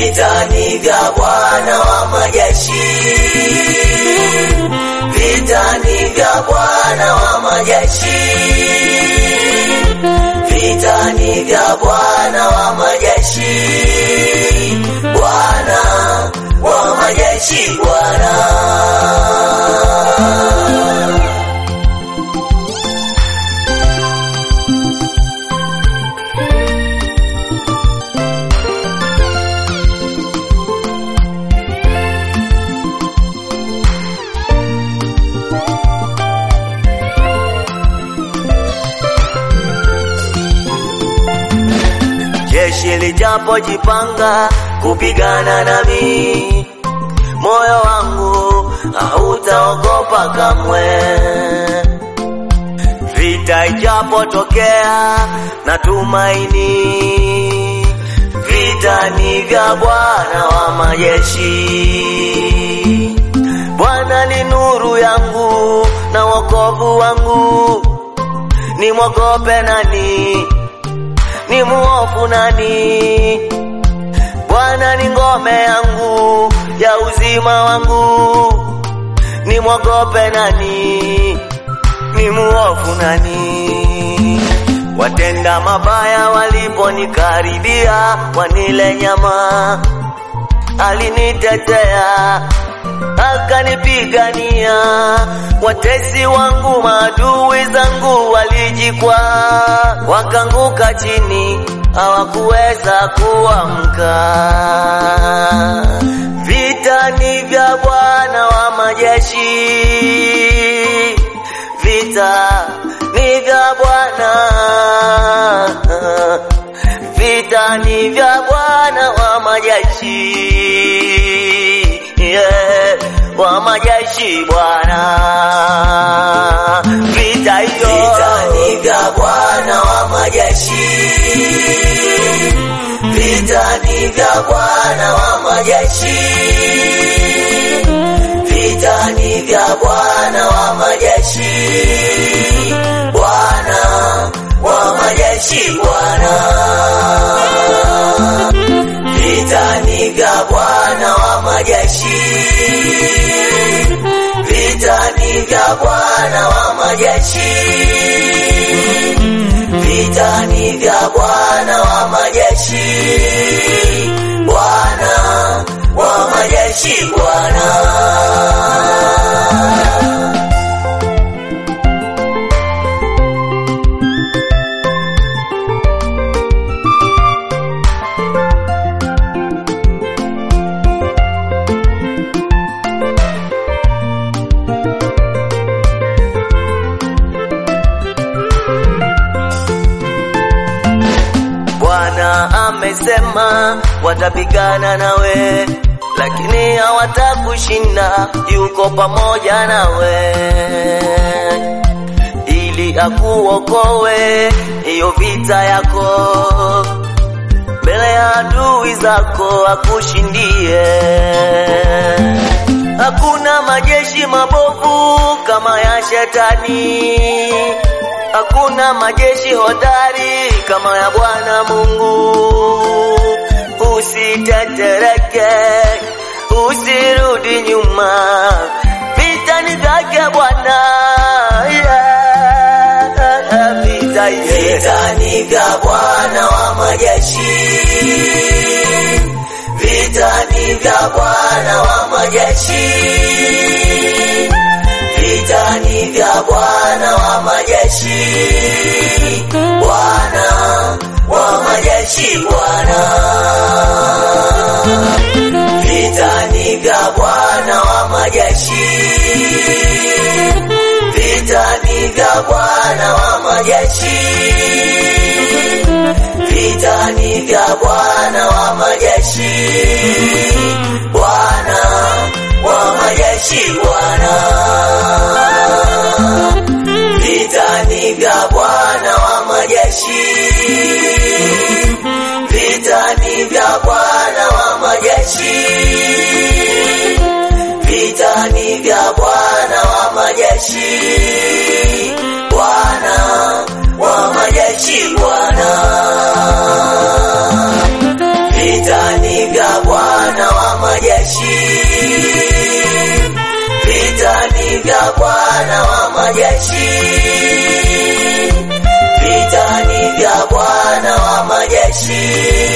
Vita ni vya Bwana wa majeshi, vita ni vya Bwana wa majeshi, vita ni vya Bwana wa majeshi, Bwana wa majeshi, Bwana. Jeshi lijapojipanga kupigana nami, moyo wangu hautaogopa kamwe. Vita ijapotokea natumaini, vita ni vya Bwana wa majeshi. Bwana ni nuru yangu na wokovu wangu, nimwogope nani? Ni muofu nani? Bwana ni ngome yangu ya uzima wangu, nimwogope nani? Ni muofu nani? Watenda mabaya waliponikaribia wanile nyama, alinitetea akanipigania. Watesi wangu maadui zangu walijikwaa, wakanguka chini hawakuweza kuamka. Vita ni vya Bwana wa majeshi, vita ni vya Bwana, vita ni vya Bwana wa majeshi, wa majeshi Bwana. Vita hiyo, vita ni vya Bwana wa majeshi, vita ni vya Bwana wa majeshi, vita ni vya Bwana wa majeshi, Bwana wa majeshi Bwana. Vita ni vya Bwana wa majeshi, vita ni vya Bwana wa majeshi, vita ni vya Bwana wa majeshi, Bwana wa majeshi Bwana. Amesema watapigana nawe, lakini hawatakushinda, yuko pamoja nawe ili akuokoe hiyo vita yako, mbele ya adui zako akushindie. Hakuna majeshi mabovu kama ya shetani, hakuna majeshi hodari kama ya Bwana Mungu. Usitetereke, usirudi nyuma, vita ni vyake Bwana. Vita ni vya Bwana wa majeshi, vita ni vya Bwana wa majeshi, vita ni vya Bwana wa majeshi, Bwana wa majeshi Bwana. Vita ni vya Bwana wa majeshi, vita ni vya Bwana wa majeshi, vita ni vya Bwana wa majeshi, Bwana wa majeshi Bwana. Vita ni vya Bwana wa majeshi, vita ni vya Bwana wa majeshi, vita ni vya Bwana wa majeshi, Bwana wa majeshi Bwana. Vita ni vya Bwana majeshi, vitani vya Bwana wa majeshi.